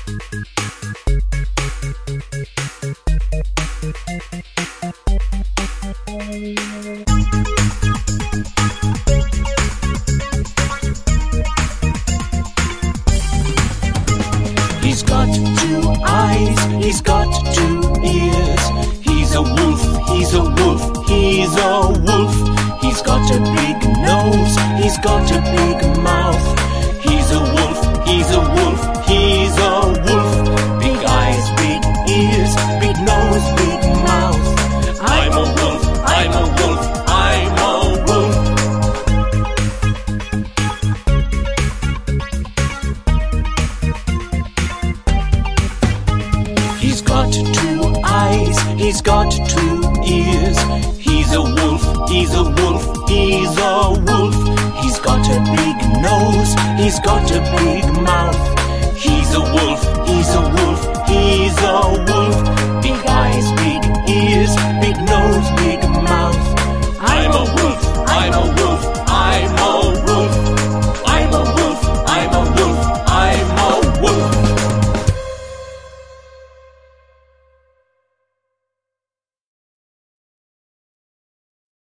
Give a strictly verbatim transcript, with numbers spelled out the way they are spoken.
He's got two eyes, he's got two ears. He's a wolf, he's a wolf, he's a wolf. He's got a big nose, he's got a big mouth. He's a wolf, he's a wolf, he's a wolf. Big eyes, big ears, big nose, big mouth. I'm a wolf, I'm a wolf, I'm a wolf. He's got two eyes, he's got two ears. He's a wolf, he's a wolf, he's a wolf. He's got a big nose, he's got a big mouth. He's a wolf, he's a wolf, he's a wolf.